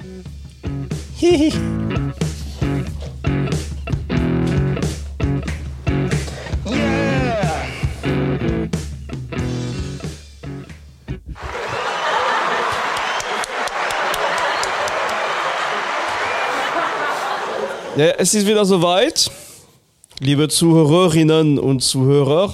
Hihi. Ja, es ist wieder soweit, liebe Zuhörerinnen und Zuhörer.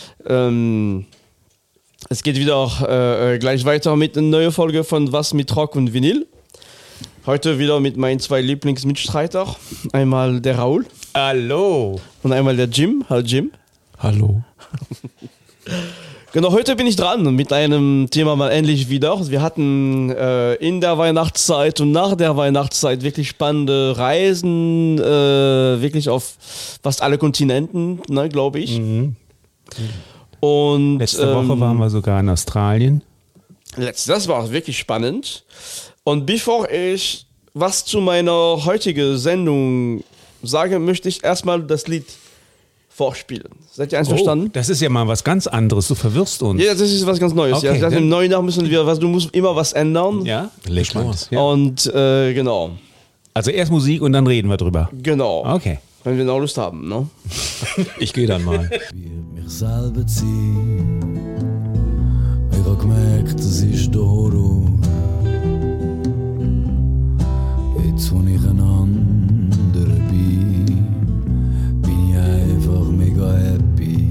Es geht wieder gleich weiter mit einer neuen Folge von Was mit Rock und Vinyl. Heute wieder mit meinen zwei Lieblingsmitstreitern. Einmal der Raoul. Hallo. Und einmal der Jim. Hallo Jim. Hallo. Genau, heute bin ich dran mit einem Thema mal endlich wieder. Wir hatten in der Weihnachtszeit und nach der Weihnachtszeit wirklich spannende Reisen, wirklich auf fast alle Kontinenten, ne, glaube ich. Mhm. Und Letzte Woche waren wir sogar in Australien. Das war wirklich spannend. Und bevor ich was zu meiner heutigen Sendung sage, möchte ich erstmal das Lied vorspielen. Seid ihr einverstanden? Das ist ja mal was ganz anderes, du verwirrst uns. Ja, das ist was ganz Neues. Okay, ja. Im neuen Jahr müssen wir, du musst immer was ändern. Ja, leg los. Ja. Und genau. Also erst Musik und dann reden wir drüber. Genau. Okay. Wenn wir noch Lust haben, ne? Ich gehe dann mal. Mich selber ziehen. Ich hab gemerkt, das ist der Horror. Jetzt, wo ich ein anderer bin ich einfach mega happy.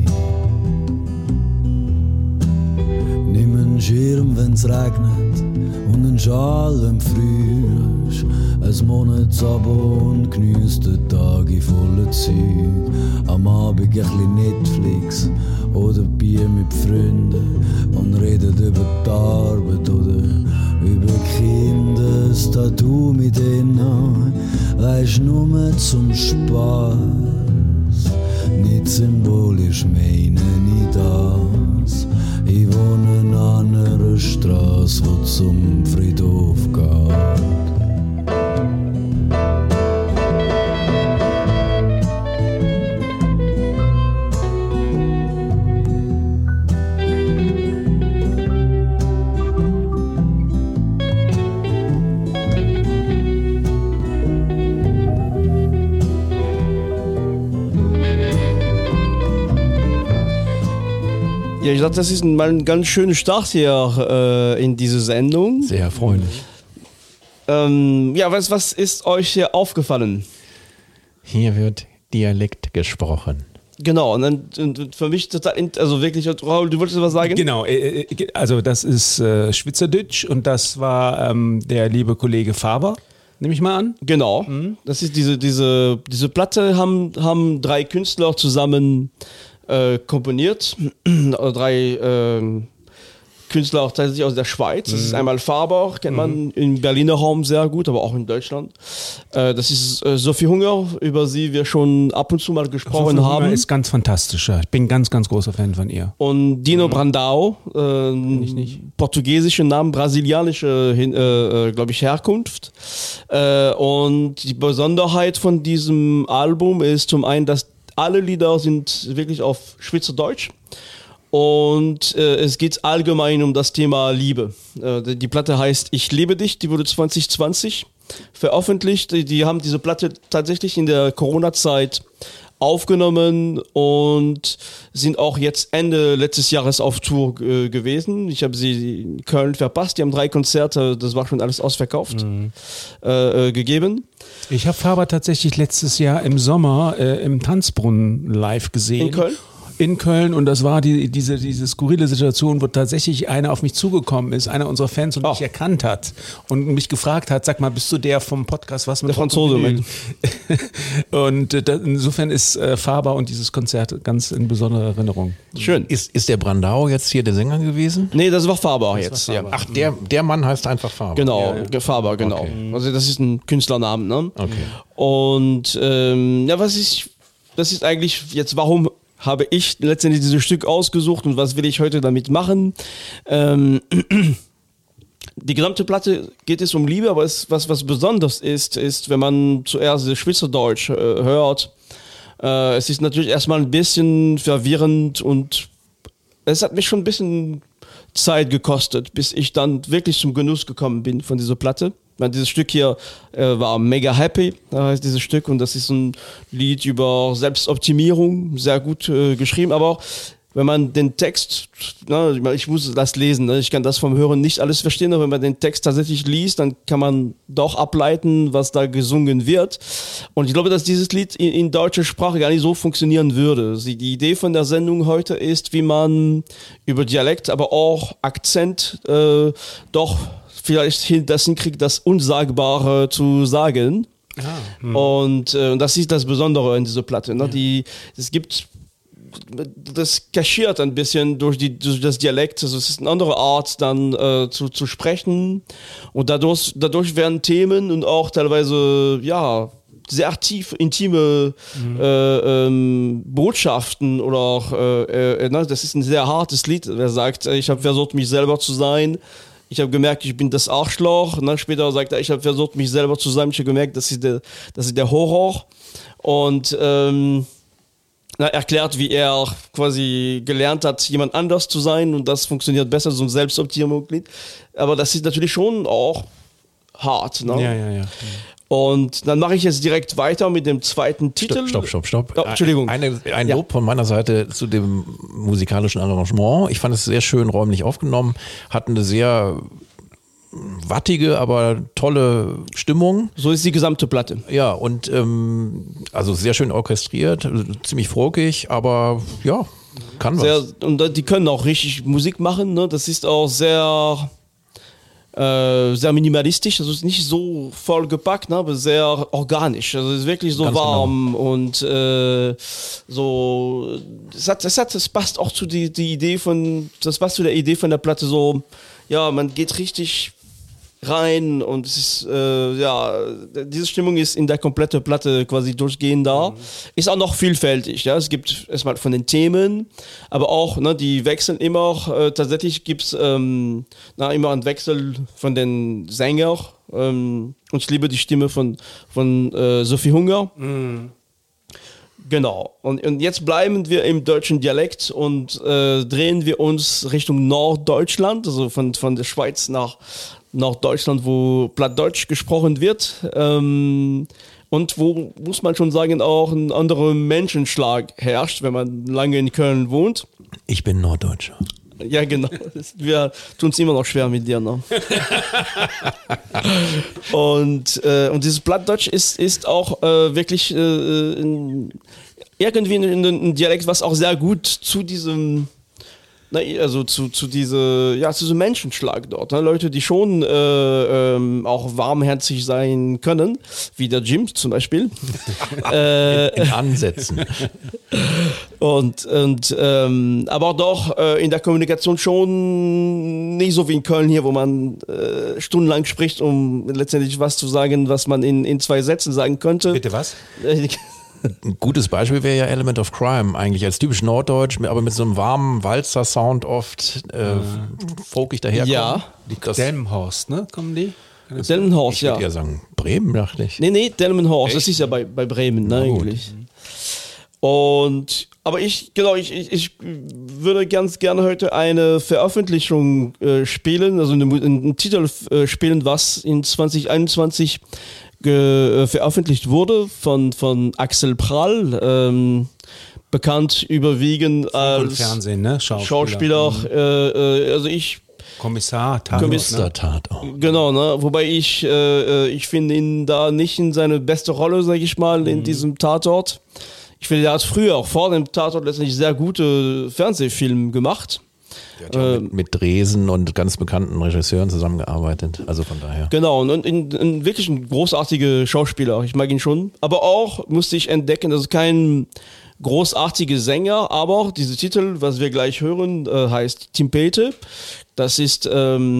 Nimm einen Schirm, wenn's regnet und einen Schal im Frühjahr. Ein Monatsabo und geniesst den Tag in voller Zeit. Am Abend ein bisschen Netflix oder Bier mit Freunden und redet über die Arbeit oder über Kinder. Das Tattoo mit ihnen weisst nur zum Spaß. Nicht symbolisch meine ich das. Ich wohne an einer Straße, wo zum Friedhof geht. Ja, ich dachte, das ist mal ein ganz schöner Start hier in diese Sendung. Sehr erfreulich. Ja, was ist euch hier aufgefallen? Hier wird Dialekt gesprochen. Genau, und für mich total, also wirklich, Raoul, du wolltest was sagen? Genau, also das ist Schweizerdeutsch und das war der liebe Kollege Faber, nehme ich mal an. Genau, das ist diese Platte haben drei Künstler zusammen komponiert, drei Künstler auch tatsächlich aus der Schweiz. Das ist einmal Faber, kennt man im Berliner Raum sehr gut, aber auch in Deutschland. Das ist Sophie Hunger, über sie wir schon ab und zu mal gesprochen Sophie haben. Hunger ist ganz fantastisch. Ich bin ganz, ganz großer Fan von ihr. Und Dino Brandão, portugiesische Namen, brasilianische, glaube ich, Herkunft. Und die Besonderheit von diesem Album ist zum einen, dass alle Lieder sind wirklich auf Schweizerdeutsch. Und es geht allgemein um das Thema Liebe. Die Platte heißt Ich liebe dich, die wurde 2020 veröffentlicht. Die haben diese Platte tatsächlich in der Corona-Zeit aufgenommen und sind auch jetzt Ende letztes Jahres auf Tour gewesen. Ich habe sie in Köln verpasst. Die haben 3 Konzerte, das war schon alles ausverkauft, gegeben. Ich habe Faber tatsächlich letztes Jahr im Sommer im Tanzbrunnen live gesehen. In Köln? In Köln, und das war diese skurrile Situation, wo tatsächlich einer auf mich zugekommen ist, einer unserer Fans, und mich erkannt hat und mich gefragt hat, sag mal, bist du der vom Podcast Was mit der Franzose? Und insofern ist Faber und dieses Konzert ganz in besonderer Erinnerung. Schön. Ist der Brandão jetzt hier der Sänger gewesen? Nee, das war Faber jetzt. Faber. Ja. Ach, der Mann heißt einfach Faber. Genau, Ja. Faber, genau. Okay. Also das ist ein Künstlernamen. Ne? Okay. Und ja, das ist eigentlich jetzt, warum habe ich letztendlich dieses Stück ausgesucht und was will ich heute damit machen? Die gesamte Platte geht es um Liebe, aber was besonders ist, wenn man zuerst Schweizerdeutsch hört, es ist natürlich erstmal ein bisschen verwirrend und es hat mich schon ein bisschen Zeit gekostet, bis ich dann wirklich zum Genuss gekommen bin von dieser Platte. Dieses Stück hier war mega happy, heißt dieses Stück, und das ist ein Lied über Selbstoptimierung, sehr gut geschrieben, aber auch wenn man den Text, ich muss das lesen, ich kann das vom Hören nicht alles verstehen, aber wenn man den Text tatsächlich liest, dann kann man doch ableiten, was da gesungen wird. Und ich glaube, dass dieses Lied in deutscher Sprache gar nicht so funktionieren würde. Die Idee von der Sendung heute ist, wie man über Dialekt, aber auch Akzent doch vielleicht das hinkriegt, das Unsagbare zu sagen. Und das ist das Besondere in dieser Platte. Ne? Es gibt das kaschiert ein bisschen durch das Dialekt, also es ist eine andere Art dann zu sprechen, und dadurch werden Themen und auch teilweise sehr tief intime Botschaften oder auch das ist ein sehr hartes Lied. Wer sagt, ich habe versucht, mich selber zu sein, ich habe gemerkt, ich bin das Arschloch, später sagt er, ich habe versucht, mich selber zu sein, ich habe gemerkt, das ist der Horror, und erklärt, wie er quasi gelernt hat, jemand anders zu sein, und das funktioniert besser, so ein Selbstoptimierungslied. Aber das ist natürlich schon auch hart. Ne? Ja. Und dann mache ich jetzt direkt weiter mit dem zweiten Titel. Stopp. Oh, Entschuldigung. Ein Lob von meiner Seite zu dem musikalischen Arrangement. Ich fand es sehr schön räumlich aufgenommen, hat eine sehr wattige, aber tolle Stimmung. So ist die gesamte Platte. Ja, und also sehr schön orchestriert, ziemlich folkig, aber ja, kann was. Und die können auch richtig Musik machen, ne? Das ist auch sehr minimalistisch, also ist nicht so vollgepackt, ne? Aber sehr organisch. Also es ist wirklich so ganz warm, genau. Und so es passt auch zu der Idee von der Platte, so man geht richtig rein, und es ist diese Stimmung ist in der kompletten Platte quasi durchgehend da. Ist auch noch vielfältig, ja. Es gibt erstmal von den Themen, aber auch die wechseln immer. Tatsächlich gibt es immer einen Wechsel von den Sängern, und ich liebe die Stimme von Sophie Hunger. Genau. Und jetzt bleiben wir im deutschen Dialekt und drehen wir uns Richtung Norddeutschland, also von der Schweiz nach Deutschland, wo Plattdeutsch gesprochen wird, und wo, muss man schon sagen, auch ein anderer Menschenschlag herrscht, wenn man lange in Köln wohnt. Ich bin Norddeutscher. Ja, genau. Wir tun es immer noch schwer mit dir, ne? Und dieses Plattdeutsch ist auch wirklich irgendwie ein Dialekt, was auch sehr gut zu diesem zu diesem Menschenschlag dort. Ne? Leute, die schon auch warmherzig sein können, wie der Jim zum Beispiel. In Ansätzen. Aber doch in der Kommunikation schon nicht so wie in Köln hier, wo man stundenlang spricht, um letztendlich was zu sagen, was man in 2 Sätzen sagen könnte. Bitte was? Ein gutes Beispiel wäre ja Element of Crime, eigentlich als typisch Norddeutsch, aber mit so einem warmen Walzer-Sound oft folkig daherkommen. Ja. Delmenhorst, ne? Kommen die? Delmenhorst, Ich würde ja sagen Bremen, dachte ich. Nee, Delmenhorst, das ist ja bei Bremen, ne, eigentlich. Aber ich würde ganz gerne heute eine Veröffentlichung spielen, also einen Titel spielen, was in 2021 veröffentlicht wurde von Axel Prall, bekannt überwiegend als Fernsehen, ne? Schauspieler. Kommissar Tatort. Genau, ne? Wobei ich finde ihn da nicht in seine beste Rolle, sage ich mal, in diesem Tatort. Ich finde, er hat früher, auch vor dem Tatort, letztendlich sehr gute Fernsehfilme gemacht. Der hat ja mit Dresen und ganz bekannten Regisseuren zusammengearbeitet, also von daher. Genau, und wirklich ein großartiger Schauspieler, ich mag ihn schon. Aber auch musste ich entdecken, das ist kein großartiger Sänger, aber dieser Titel, was wir gleich hören, heißt Timpete. Das ist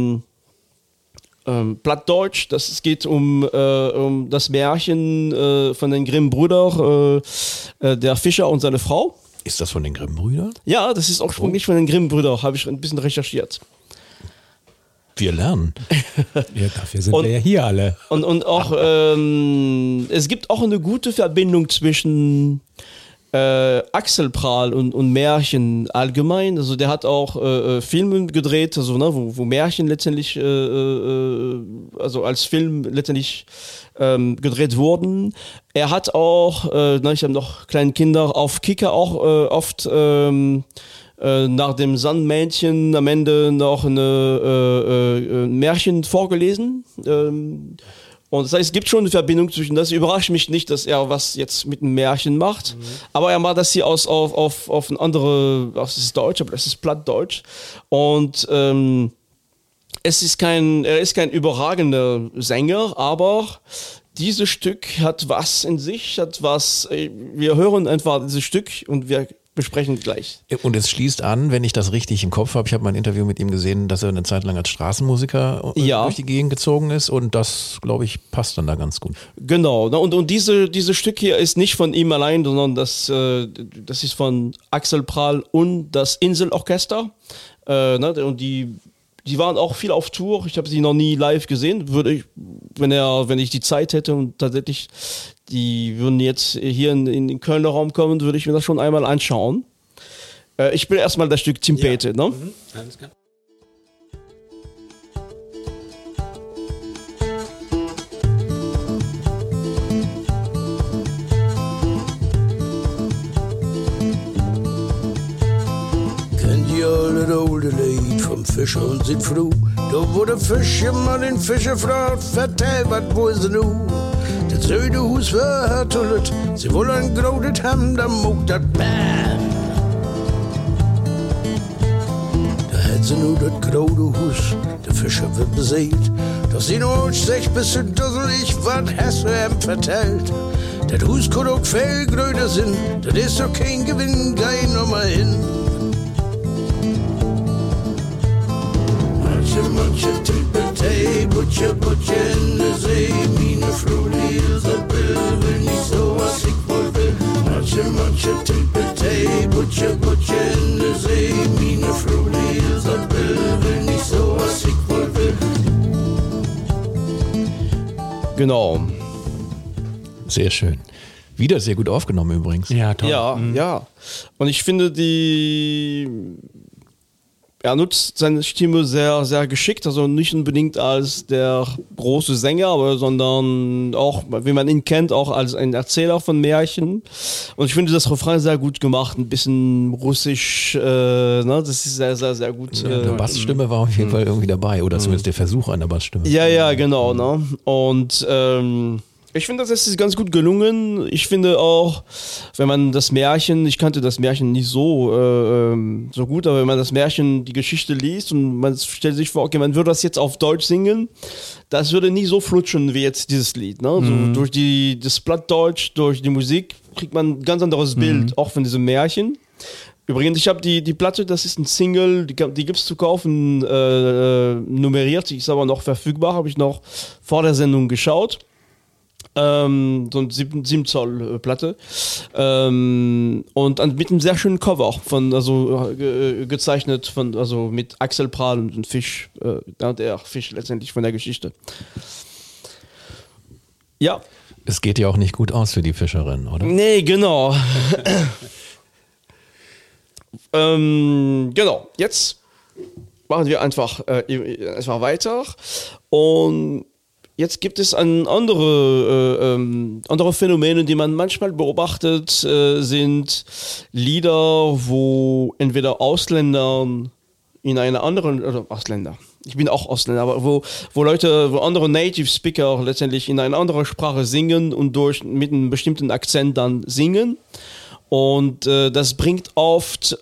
Plattdeutsch, es geht um das Märchen von den Grimm-Brüdern, der Fischer und seine Frau. Ist das von den Grimm-Brüdern? Ja, das ist ursprünglich von den Grimm-Brüdern, habe ich ein bisschen recherchiert. Wir lernen. Ja, dafür sind wir ja hier alle. Und auch, es gibt auch eine gute Verbindung zwischen Axel Prahl und Märchen allgemein. Also der hat auch Filme gedreht, also wo Märchen letztendlich also als Film letztendlich gedreht wurden. Er hat auch, ich habe noch kleine Kinder auf Kicker auch oft nach dem Sandmännchen am Ende noch ein Märchen vorgelesen. Und das heißt, es gibt schon eine Verbindung zwischen das. Überrascht mich nicht, dass er was jetzt mit einem Märchen macht. Aber er macht das hier auf ein andere, das ist Deutsch, aber das ist Plattdeutsch. Und er ist kein überragender Sänger, aber dieses Stück hat was in sich, wir hören einfach dieses Stück und wir besprechen gleich. Und es schließt an, wenn ich das richtig im Kopf habe, ich habe mal ein Interview mit ihm gesehen, dass er eine Zeit lang als Straßenmusiker durch die Gegend gezogen ist und das, glaube ich, passt dann da ganz gut. Genau, und dieses Stück hier ist nicht von ihm allein, sondern das ist von Axel Prahl und das Inselorchester. Und die waren auch viel auf Tour. Ich habe sie noch nie live gesehen. Würde ich, wenn ich die Zeit hätte und tatsächlich, die würden jetzt hier in den Kölner Raum kommen, würde ich mir das schon einmal anschauen. Ich spiele erstmal das Stück Timpete, ne? Alles klar. Das olde Lied vom Fischer und sin Frau. Da wo der Fischermann den Fischer fragt, vertell, wat wo is nu? Das söde Hus war hartullet, sie wollen grodet haben, da muckt dat Bam. Da hätt sie nu dat grode Hus, der Fischer wird beseelt. Doch sie nur sech bis zu dusselig, wat hast du ihm vertellt? Dat Hus kann auch viel gröder sein, das ist doch kein Gewinn, geh noch mal hin. Manche Timpete, Butcher in der See, meine Frau, die Isabel, will nicht so, was ich wohl will. Manche Timpete, Butcher in der See, meine Frau, die Isabel, will nicht so, was ich wohl will. Genau. Sehr schön. Wieder sehr gut aufgenommen übrigens. Ja, toll. Ja. Und ich finde, er nutzt seine Stimme sehr, sehr geschickt, also nicht unbedingt als der große Sänger, sondern auch, wie man ihn kennt, auch als ein Erzähler von Märchen. Und ich finde das Refrain sehr gut gemacht, ein bisschen russisch, das ist sehr, sehr, sehr gut. Ja, die Bassstimme war auf jeden Fall irgendwie dabei, oder zumindest der Versuch einer Bassstimme. Ja, genau. Ne? Und ich finde, das ist ganz gut gelungen. Ich finde auch, wenn man das Märchen, ich kannte das Märchen nicht so gut, aber wenn man das Märchen, die Geschichte liest und man stellt sich vor, okay, man würde das jetzt auf Deutsch singen, das würde nicht so flutschen wie jetzt dieses Lied. Ne? So durch das Plattdeutsch, durch die Musik kriegt man ein ganz anderes Bild, auch von diesem Märchen. Übrigens, ich habe die Platte, das ist ein Single, die gibt es zu kaufen, nummeriert, die ist aber noch verfügbar, habe ich noch vor der Sendung geschaut. So eine 7 Zoll Platte und mit einem sehr schönen Cover gezeichnet mit Axel Prahl und Fisch, der Fisch letztendlich von der Geschichte. Ja. Es geht ja auch nicht gut aus für die Fischerin, oder? Nee, genau. Genau, jetzt machen wir einfach weiter und jetzt gibt es andere Phänomene, die man manchmal beobachtet, sind Lieder, wo entweder Ausländer in einer anderen, oder Ausländer, ich bin auch Ausländer, aber wo andere Native Speaker letztendlich in einer anderen Sprache singen und mit einem bestimmten Akzent dann singen. Und das bringt oft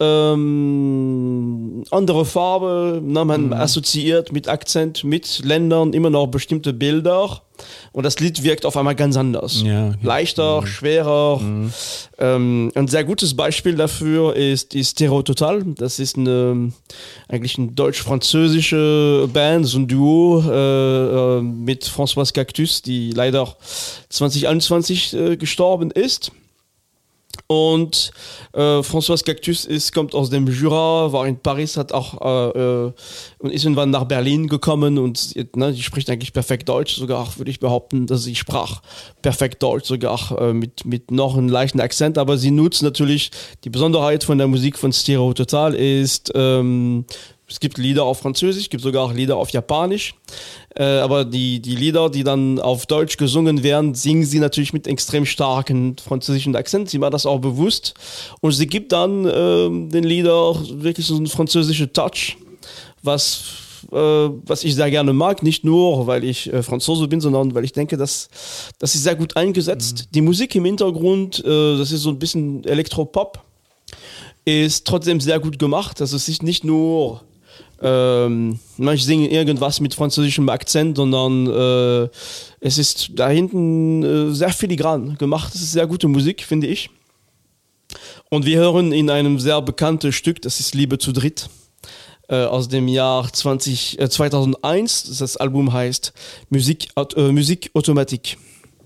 andere Farbe, man assoziiert mit Akzent, mit Ländern immer noch bestimmte Bilder und das Lied wirkt auf einmal ganz anders. Ja. Leichter, schwerer. Ein sehr gutes Beispiel dafür ist die Stereo Total. Das ist eigentlich eine deutsch-französische Band, so ein Duo mit Françoise Cactus, die leider 2021 gestorben ist. Und François Cactus kommt aus dem Jura, war in Paris, hat auch und ist irgendwann nach Berlin gekommen und die spricht eigentlich perfekt Deutsch, sogar würde ich behaupten, dass sie sprach perfekt Deutsch, sogar mit noch einem leichten Akzent, aber sie nutzt natürlich, die Besonderheit von der Musik von Stereo Total ist, es gibt Lieder auf Französisch, es gibt sogar auch Lieder auf Japanisch, aber die Lieder, die dann auf Deutsch gesungen werden, singen sie natürlich mit extrem starken französischen Akzent. Sie macht das auch bewusst und sie gibt dann den Lieder wirklich so einen französischen Touch, was ich sehr gerne mag, nicht nur, weil ich Franzose bin, sondern weil ich denke, das ist sehr gut eingesetzt. Die Musik im Hintergrund, das ist so ein bisschen Elektropop, ist trotzdem sehr gut gemacht. Also es ist nicht nur ich singe irgendwas mit französischem Akzent, sondern es ist da hinten sehr filigran gemacht. Es ist sehr gute Musik, finde ich. Und wir hören in einem sehr bekannten Stück, das ist Liebe zu dritt, aus dem Jahr 2001. Das Album heißt Musik Automatique.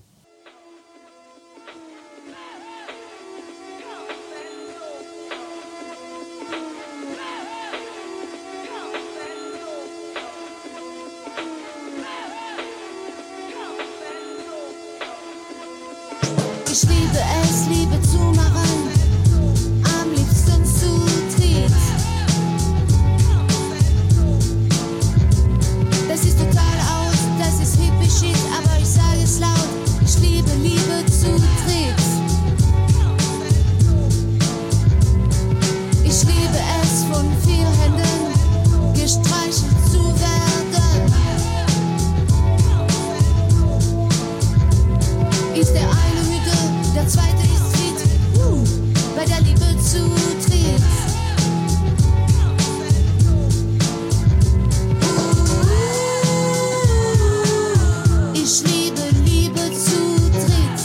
Ich liebe es, Liebe zu machen, am liebsten zu dritt. Das ist total out, das ist hippie shit, aber ich sage es laut, ich liebe Liebe zu dritt. Ich liebe es, von 4 Händen gestreichelt zu werden. Ist der eine müde, der zweite ist fit, bei der Liebe zu dritt. Ich liebe Liebe zu dritt.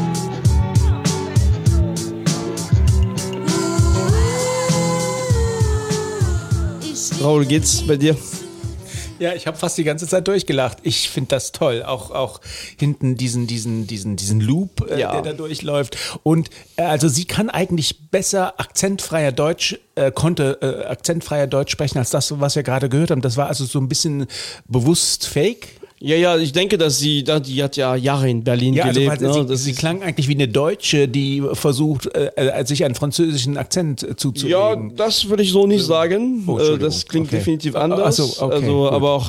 Raoul, geht's bei dir? Ja, ich habe fast die ganze Zeit durchgelacht. Ich finde das toll. Auch hinten diesen Loop, der da durchläuft. Und also sie kann eigentlich besser akzentfreier Deutsch sprechen als das, was wir gerade gehört haben. Das war also so ein bisschen bewusst fake. Ja, ich denke, dass die hat ja Jahre in Berlin gelebt. Also sie klang eigentlich wie eine Deutsche, die versucht, sich einen französischen Akzent zuzulegen. Ja, das würde ich so nicht sagen. Das klingt definitiv anders. Aber auch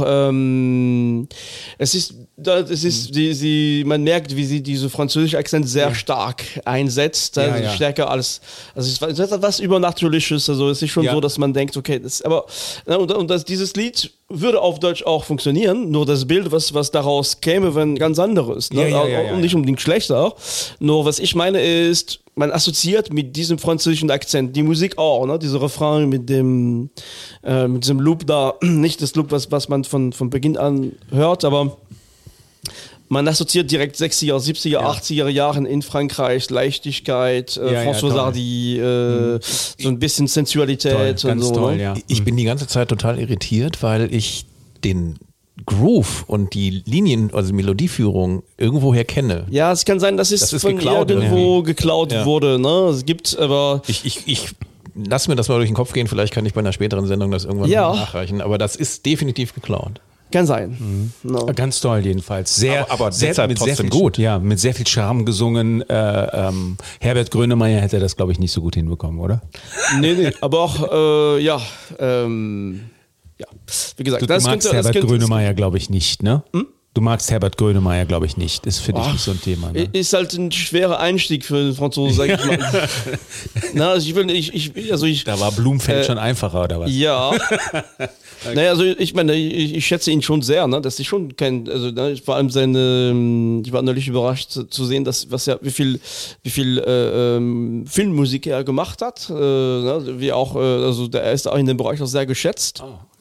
man merkt, wie sie diese französische Akzent sehr stark einsetzt, stärker als, also es ist etwas Übernatürliches. Also es ist schon so, dass man denkt, okay, dieses Lied würde auf Deutsch auch funktionieren, nur das Bild, was daraus käme, wenn ganz anderes. Ne? Und nicht unbedingt schlechter. Nur was ich meine ist, man assoziiert mit diesem französischen Akzent die Musik auch, ne? Dieser Refrain mit diesem Loop da, nicht das Loop, was man von Beginn an hört, aber man assoziiert direkt 60er, 70er, 80er Jahren in Frankreich, Leichtigkeit, François Hardy, so ein bisschen Sensualität toll, und so. Toll, ne? ja. Ich bin die ganze Zeit total irritiert, weil ich den Groove und die Linien, also Melodieführung irgendwoher kenne. Ja, es kann sein, dass es von geklaut, irgendwo geklaut wurde. Ne? Es gibt aber... Ich lass mir das mal durch den Kopf gehen, vielleicht kann ich bei einer späteren Sendung das irgendwann nachreichen, aber das ist definitiv geklaut. Kann sein. No. Ganz toll jedenfalls. Aber deshalb trotzdem gut. Ja, mit sehr viel Charme gesungen. Herbert Grönemeyer hätte das, glaube ich, nicht so gut hinbekommen, oder? Nee, aber auch, wie gesagt. Du magst Herbert Grönemeyer, glaube ich, nicht, ne? Du magst Herbert Grönemeyer, glaube ich, nicht. Das finde ich nicht so ein Thema. Ne? Ist halt ein schwerer Einstieg für den Franzosen, sag ich mal. Na, also da war Blumenfeld schon einfacher, oder was? Ja. Naja, also ich meine, ich schätze ihn schon sehr, ne? Das ist schon kein, also vor allem ich war neulich überrascht zu sehen, wie viel Filmmusik er gemacht hat. Wie auch, also er ist auch in dem Bereich auch sehr geschätzt.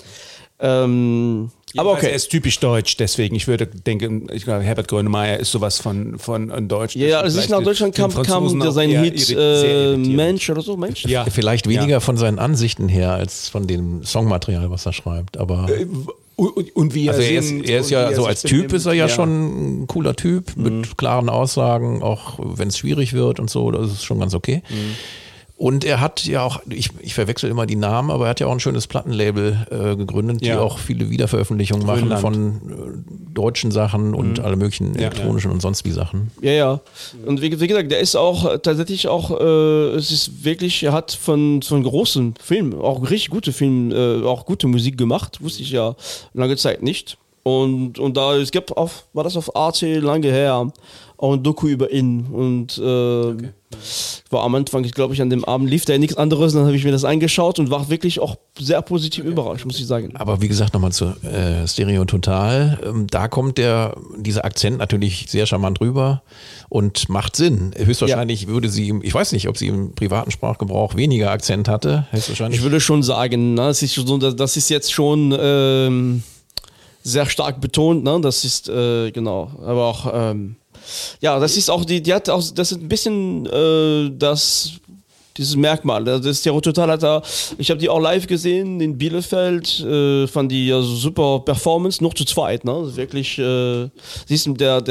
Aber okay. Er ist typisch deutsch, deswegen, ich denke, Herbert Grönemeyer ist sowas von Deutsch. Ja, als ich nach Deutschland kam sein Hit Mensch oder so, Mensch. Ja. Vielleicht weniger von seinen Ansichten her, als von dem Songmaterial, was er schreibt, aber... Und wie Also er singt ist und ja wie so sich als Typ benimmt. ist er ja schon ein cooler Typ mit klaren Aussagen, auch wenn es schwierig wird und so, das ist schon ganz okay. Und er hat ja auch, ich verwechsel immer die Namen, aber er hat ja auch ein schönes Plattenlabel gegründet, die auch viele Wiederveröffentlichungen machen von deutschen Sachen und alle möglichen elektronischen und sonst wie Sachen. Ja. Und wie gesagt, der ist auch tatsächlich auch, es ist wirklich, er hat von großen Filmen, auch richtig gute Filme, auch gute Musik gemacht, wusste ich ja lange Zeit nicht. Und da, es gibt war das auf Arte lange her, auch ein Doku über ihn. Und war am Anfang, glaube ich, an dem Abend lief da nichts anderes, dann habe ich mir das angeschaut und war wirklich auch sehr positiv überrascht, muss ich sagen. Aber wie gesagt, nochmal zu Stereo Total, da kommt dieser Akzent natürlich sehr charmant rüber und macht Sinn. Höchstwahrscheinlich würde sie ich weiß nicht, ob sie im privaten Sprachgebrauch weniger Akzent hatte. Ich würde schon sagen, ne, das ist jetzt schon sehr stark betont, ne? Das ist genau, aber auch das ist auch die hat auch, das ist ein bisschen dieses Merkmal. Das Stereo Total ich habe die auch live gesehen in Bielefeld, fand die also super Performance, nur zu zweit, ne? Also wirklich, siehst du,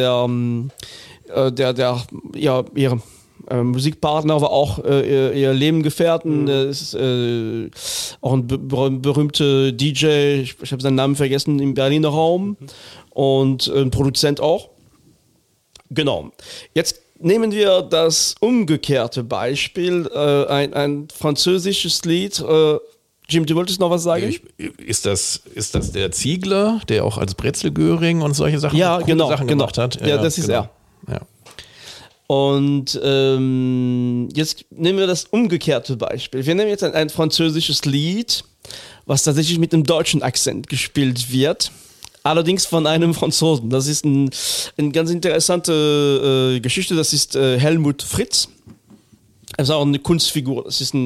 ihre Musikpartner war auch ihr Lebengefährten, ist auch ein berühmter DJ, ich habe seinen Namen vergessen, im Berliner Raum und ein Produzent auch. Genau. Jetzt nehmen wir das umgekehrte Beispiel, ein französisches Lied. Jim, du wolltest noch was sagen? Ist das der Ziegler, der auch als Brezelgöring und solche Sachen, Sachen gemacht hat? Ja, das ist er. Ja. Und jetzt nehmen wir das umgekehrte Beispiel. Wir nehmen jetzt ein französisches Lied, was tatsächlich mit einem deutschen Akzent gespielt wird. Allerdings von einem Franzosen. Das ist eine ganz interessante Geschichte. Das ist Helmut Fritz. Er ist auch eine Kunstfigur. Das ist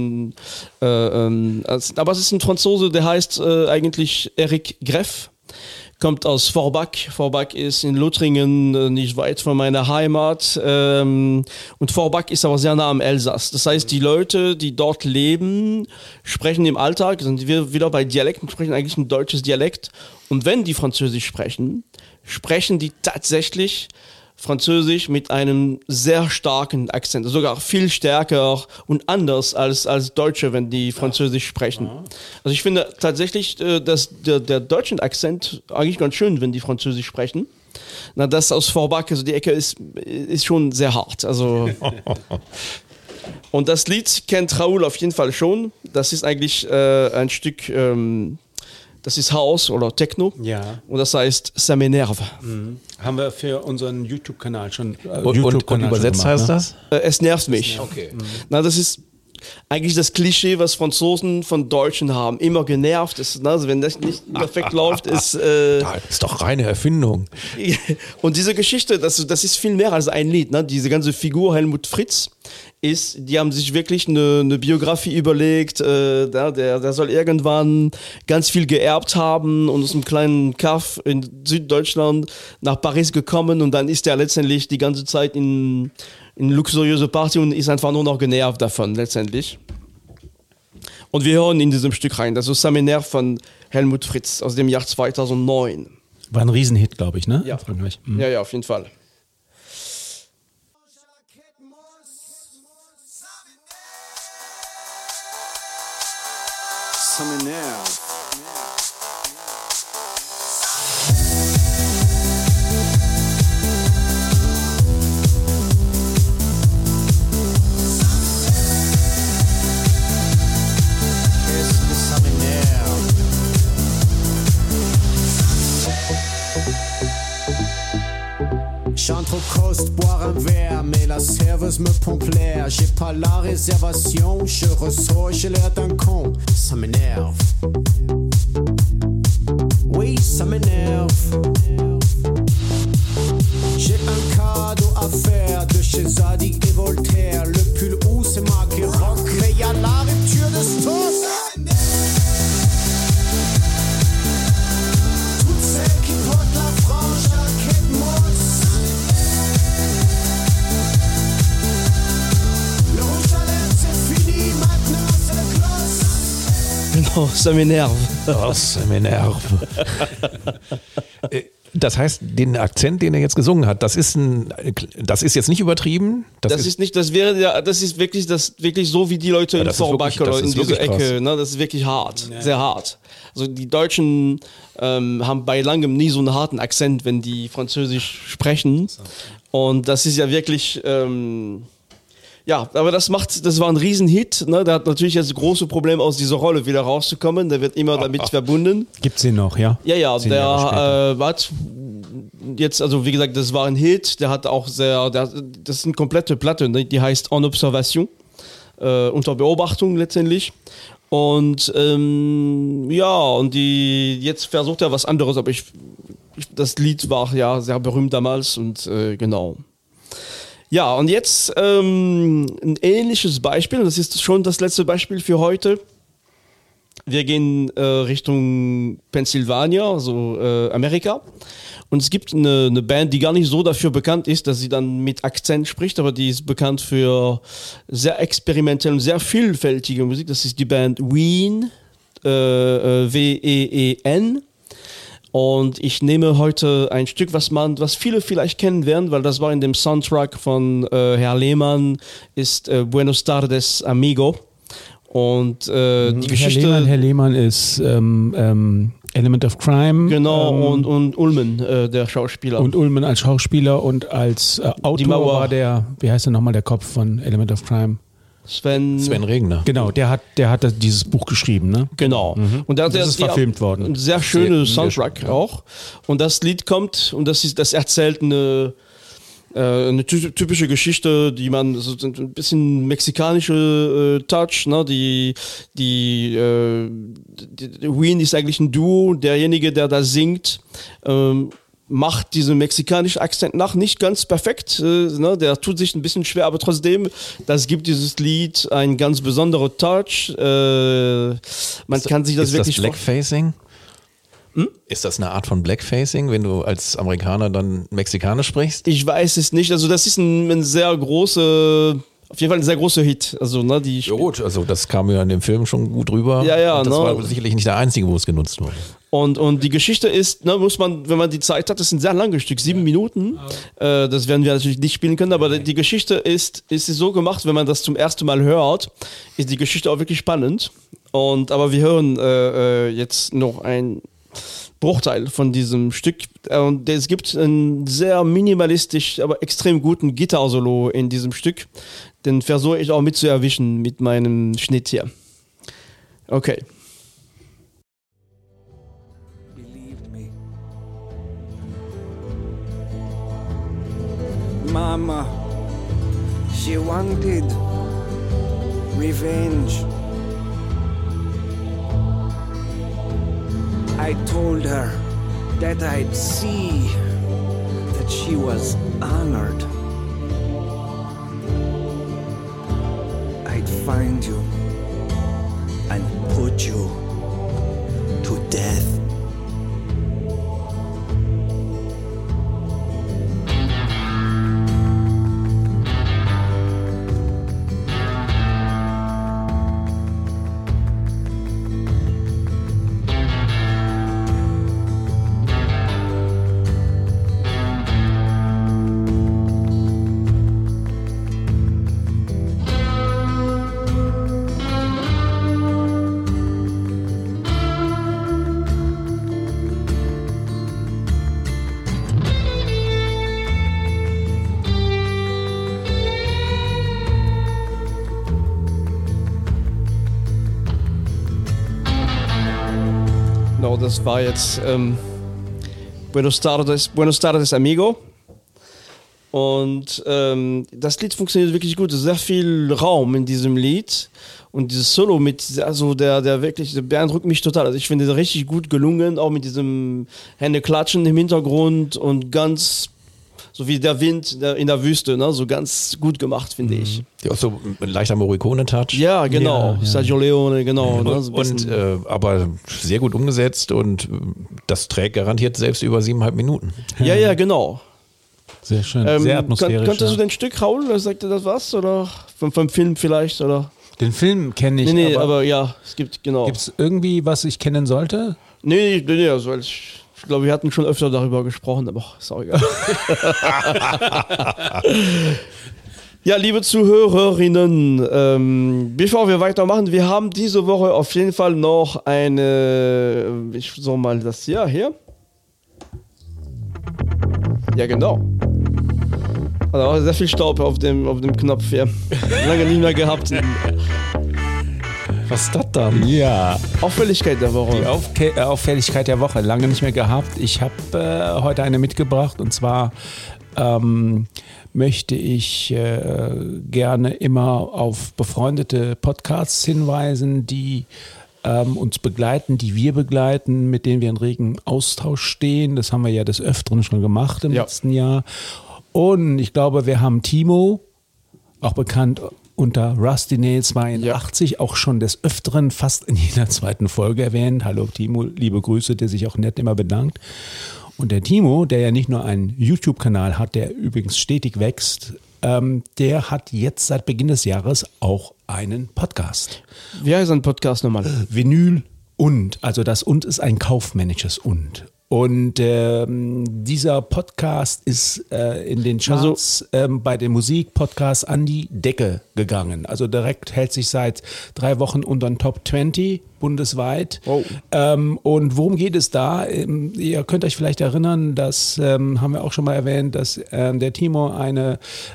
aber es ist ein Franzose, der heißt eigentlich Eric Greff. Kommt aus Forbach. Forbach ist in Lothringen, nicht weit von meiner Heimat. Und Forbach ist aber sehr nah am Elsass. Das heißt, die Leute, die dort leben, sprechen im Alltag, sind wir wieder bei Dialekten, sprechen eigentlich ein deutsches Dialekt. Und wenn die Französisch sprechen, sprechen die tatsächlich Französisch mit einem sehr starken Akzent, sogar viel stärker und anders als Deutsche, wenn die Französisch sprechen. Also ich finde tatsächlich, dass der deutsche Akzent eigentlich ganz schön, wenn die Französisch sprechen. Na, das aus Forbach, also die Ecke ist schon sehr hart. Also und das Lied kennt Raoul auf jeden Fall schon. Das ist eigentlich ein Stück. Das ist House oder Techno. Ja. Und das heißt Ça m'énerve. Haben wir für unseren YouTube-Kanal schon. Und übersetzt schon gemacht, heißt das? Es nervt mich. Okay. Na, das ist eigentlich das Klischee, was Franzosen von Deutschen haben. Immer genervt. Also wenn das nicht perfekt läuft, ist. Das ist doch reine Erfindung. Und diese Geschichte, das ist viel mehr als ein Lied. Ne? Diese ganze Figur Helmut Fritz die haben sich wirklich eine Biografie überlegt. Der soll irgendwann ganz viel geerbt haben und aus einem kleinen Kaff in Süddeutschland nach Paris gekommen und dann ist er letztendlich die ganze Zeit in luxuriöse Party und ist einfach nur noch genervt davon letztendlich. Und wir hören in diesem Stück rein. Das ist Ça m'énerve von Helmut Fritz aus dem Jahr 2009. War ein Riesenhit, glaube ich, ne? Ja. Ja, auf jeden Fall. Ça m'énerve. Qu'est-ce que ça m'énerve? J'entrecoste boire un verre, mais la serveuse me pompe l'air. J'ai pas la réservation, je ressors, j'ai l'air d'un con. Ça m'énerve. Oui, ça m'énerve. J'ai un cadeau à faire de chez Zadig et Voltaire. Le pull haut c'est marqué rock, mais y'a la rupture de stock. Toutes celles qui portent la frange à la quête mousse. Oh, ça m'énerve. Oh, ça m'énerve. Das heißt, den Akzent, den er jetzt gesungen hat, das ist jetzt nicht übertrieben. Das ist wirklich so wie die Leute in Forbach oder in dieser Ecke. Ne, das ist wirklich hart, sehr hart. Also die Deutschen haben bei langem nie so einen harten Akzent, wenn die Französisch sprechen. Und das ist ja wirklich, aber das war ein Riesenhit. Ne? Der hat natürlich jetzt große Probleme, aus dieser Rolle wieder rauszukommen. Der wird immer damit verbunden. Gibt's ihn noch, ja? Ja, der hat jetzt, also wie gesagt, das war ein Hit. Der hat auch das ist eine komplette Platte, ne? Die heißt En Observation, unter Beobachtung letztendlich. Und jetzt versucht er was anderes, aber das Lied war ja sehr berühmt damals und genau. Ja, und jetzt ein ähnliches Beispiel, das ist schon das letzte Beispiel für heute. Wir gehen Richtung Pennsylvania, also Amerika. Und es gibt eine Band, die gar nicht so dafür bekannt ist, dass sie dann mit Akzent spricht, aber die ist bekannt für sehr experimentelle und sehr vielfältige Musik. Das ist die Band Ween, W-E-E-N. Und ich nehme heute ein Stück, was viele vielleicht kennen werden, weil das war in dem Soundtrack von Herr Lehmann, ist Buenos Tardes, Amigo. Und die Geschichte... Herr Lehmann ist Element of Crime. Genau, und Ullman, der Schauspieler. Und Ullman als Schauspieler und als Autor war wie heißt der nochmal, der Kopf von Element of Crime? Sven Regner. Genau, der hat dieses Buch geschrieben, ne? Genau. Mhm. Und das ist verfilmt worden. Ein sehr schöner Soundtrack auch. Und das Lied kommt, und das erzählt eine typische Geschichte, die man so ein bisschen mexikanische Touch, ne? Die Ween ist eigentlich ein Duo, derjenige, der da singt, macht diesen mexikanischen Akzent nach, nicht ganz perfekt, ne? Der tut sich ein bisschen schwer, aber trotzdem, das gibt dieses Lied einen ganz besonderen Touch. Man kann sich das wirklich... Ist das Blackfacing? Ist das eine Art von Blackfacing, wenn du als Amerikaner dann Mexikanisch sprichst? Ich weiß es nicht. Also das ist ein sehr großer, auf jeden Fall ein sehr großer Hit. Also, ne, ja gut, also das kam ja in dem Film schon gut rüber. Ja, und das war sicherlich nicht der einzige, wo es genutzt wurde. Und die Geschichte ist, ne, muss man, wenn man die Zeit hat, das ist ein sehr langes Stück, 7 Minuten. Das werden wir natürlich nicht spielen können, aber die Geschichte ist so gemacht, wenn man das zum ersten Mal hört, ist die Geschichte auch wirklich spannend. Aber wir hören jetzt noch ein Bruchteil von diesem Stück. Und es gibt einen sehr minimalistisch, aber extrem guten Gitarre-Solo in diesem Stück. Den versuche ich auch mit zu erwischen mit meinem Schnitt hier. Okay. Believed me. Mama, she wanted revenge. I told her that I'd see that she was honored. I'd find you and put you to death. Das war jetzt Buenos Tardes, Amigo. Und das Lied funktioniert wirklich gut. Es ist sehr viel Raum in diesem Lied. Und dieses Solo der wirklich, der beeindruckt mich total. Also ich finde das richtig gut gelungen, auch mit diesem Händeklatschen im Hintergrund und ganz so wie der Wind in der Wüste, ne? So ganz gut gemacht, finde ich. Ja, auch so ein leichter Morricone-Touch. Ja, genau. Ja. Sergio Leone, genau. Ja. Ne? Aber sehr gut umgesetzt und das trägt garantiert selbst über 7,5 Minuten. Ja, genau. Sehr schön, sehr atmosphärisch. Könntest du den Stück, Raul, sagt dir das was? Oder vom Film vielleicht? Oder? Den Film kenne ich. Nee, aber ja, es gibt, genau. Gibt es irgendwie, was ich kennen sollte? Nee, also ich glaube, wir hatten schon öfter darüber gesprochen, aber ist auch egal. Ja, liebe Zuhörerinnen, bevor wir weitermachen, wir haben diese Woche auf jeden Fall noch eine, ich soll mal das hier. Ja, genau. Also sehr viel Staub auf dem Knopf hier. Lange nicht mehr gehabt. Was ist das dann? Ja. Auffälligkeit der Woche. Die Auffälligkeit der Woche. Lange nicht mehr gehabt. Ich habe heute eine mitgebracht und zwar möchte ich gerne immer auf befreundete Podcasts hinweisen, die uns begleiten, die wir begleiten, mit denen wir in regen Austausch stehen. Das haben wir ja des Öfteren schon gemacht im letzten Jahr. Und ich glaube, wir haben Timo, auch bekannt unter Rusty Nail 82, auch schon des Öfteren fast in jeder zweiten Folge erwähnt. Hallo Timo, liebe Grüße, der sich auch nett immer bedankt. Und der Timo, der ja nicht nur einen YouTube-Kanal hat, der übrigens stetig wächst, der hat jetzt seit Beginn des Jahres auch einen Podcast. Wie heißt ein Podcast nochmal? Vinyl und, also das und ist ein kaufmännisches und. Und dieser Podcast ist in den Charts bei den Musikpodcasts an die Decke gegangen. Also direkt hält sich seit 3 Wochen unter den Top 20 bundesweit. Oh. Und worum geht es da? Ihr könnt euch vielleicht erinnern, das haben wir auch schon mal erwähnt, dass der Timo eine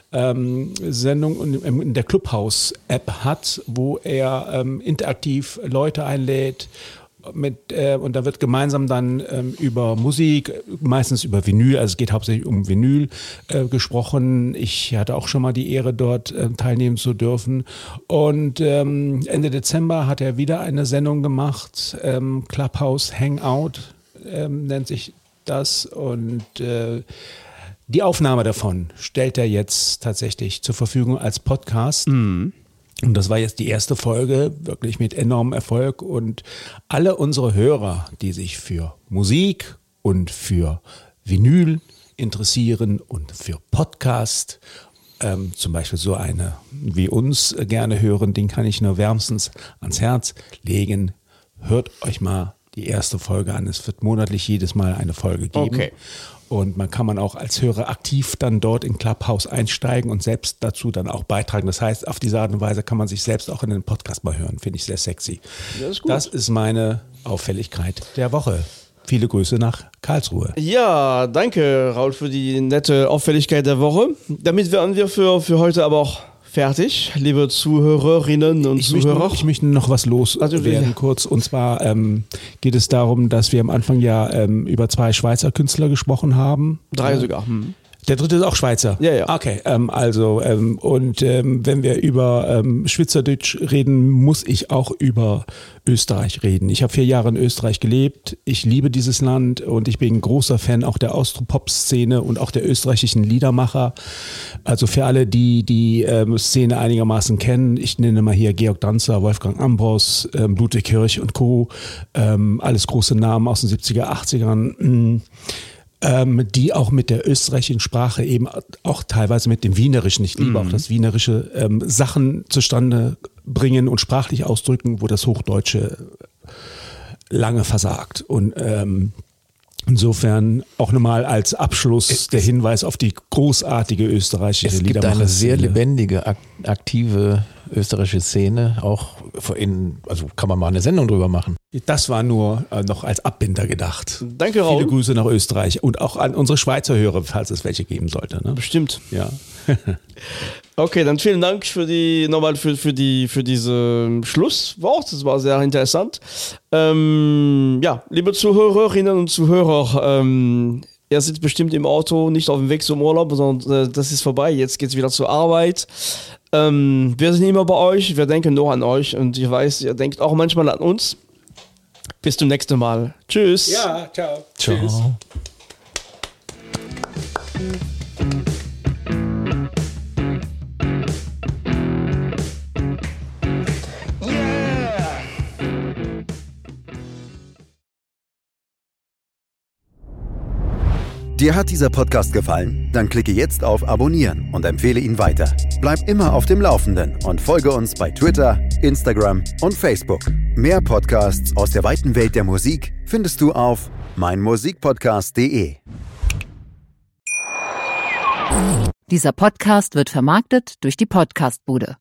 Sendung in der Clubhouse-App hat, wo er interaktiv Leute einlädt. Und da wird gemeinsam dann über Musik, meistens über Vinyl, also es geht hauptsächlich um Vinyl gesprochen. Ich hatte auch schon mal die Ehre, dort teilnehmen zu dürfen. Und Ende Dezember hat er wieder eine Sendung gemacht, Clubhouse Hangout nennt sich das. Und die Aufnahme davon stellt er jetzt tatsächlich zur Verfügung als Podcast. Mhm. Und das war jetzt die erste Folge, wirklich mit enormem Erfolg. Und alle unsere Hörer, die sich für Musik und für Vinyl interessieren und für Podcast, zum Beispiel so eine wie uns gerne hören, den kann ich nur wärmstens ans Herz legen. Hört euch mal die erste Folge an. Es wird monatlich jedes Mal eine Folge geben. Okay. Und man kann auch als Hörer aktiv dann dort in Clubhouse einsteigen und selbst dazu dann auch beitragen. Das heißt, auf diese Art und Weise kann man sich selbst auch in den Podcast mal hören. Finde ich sehr sexy. Das ist gut. Das ist meine Auffälligkeit der Woche. Viele Grüße nach Karlsruhe. Ja, danke Raul für die nette Auffälligkeit der Woche. Damit wären wir für heute aber auch fertig, liebe Zuhörerinnen und Zuhörer. Ich möchte noch was loswerden kurz. Und zwar geht es darum, dass wir am Anfang ja über 2 Schweizer Künstler gesprochen haben. 3 sogar. Der dritte ist auch Schweizer? Ja. Okay, wenn wir über Schweizerdeutsch reden, muss ich auch über Österreich reden. Ich habe 4 Jahre in Österreich gelebt. Ich liebe dieses Land und ich bin ein großer Fan auch der Austropop-Szene und auch der österreichischen Liedermacher. Also für alle, die die Szene einigermaßen kennen, ich nenne mal hier Georg Danzer, Wolfgang Ambros, Ludwig Hirsch und Co., alles große Namen aus den 70er, 80ern, die auch mit der österreichischen Sprache eben auch teilweise mit dem Wienerischen, ich liebe auch das Wienerische, Sachen zustande bringen und sprachlich ausdrücken, wo das Hochdeutsche lange versagt. Und insofern auch nochmal als Abschluss der Hinweis auf die großartige österreichische Liedermacher. Es gibt eine sehr lebendige, aktive österreichische Szene, auch also kann man mal eine Sendung drüber machen. Das war nur noch als Abbinder gedacht. Danke, Raul. Viele Grüße nach Österreich und auch an unsere Schweizer Hörer, falls es welche geben sollte. Ne? Bestimmt. Ja. Okay, dann vielen Dank für diese Schlusswort. Das war sehr interessant. Liebe Zuhörerinnen und Zuhörer, ihr sitzt bestimmt im Auto, nicht auf dem Weg zum Urlaub, sondern das ist vorbei. Jetzt geht's wieder zur Arbeit. Wir sind immer bei euch, wir denken nur an euch und ich weiß, ihr denkt auch manchmal an uns. Bis zum nächsten Mal. Tschüss. Ja, ciao. Ciao. Tschüss. Dir hat dieser Podcast gefallen? Dann klicke jetzt auf Abonnieren und empfehle ihn weiter. Bleib immer auf dem Laufenden und folge uns bei Twitter, Instagram und Facebook. Mehr Podcasts aus der weiten Welt der Musik findest du auf meinmusikpodcast.de. Dieser Podcast wird vermarktet durch die Podcastbude.